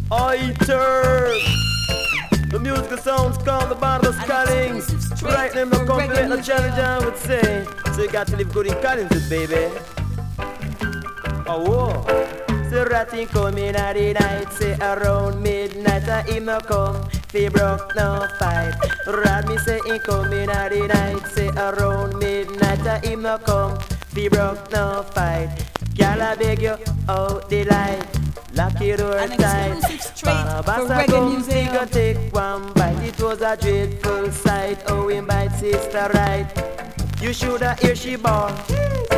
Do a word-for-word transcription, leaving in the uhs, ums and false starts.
Oiter. The musical sounds come, the band of Collins. Right name no come, let the challenge I would say. So you got to live good in Collins, baby. Oh, whoa. So ratting coming at the night, say around midnight, I him no come, fi broke no fight. Rat me say he coming at the night, say around midnight, I him no come, fi broke no fight. Girl I beg you out the light, lock your door tight. Barabasa come, take a take one bite. It was a dreadful sight, oh him bite sister right. You shoulda hear she born.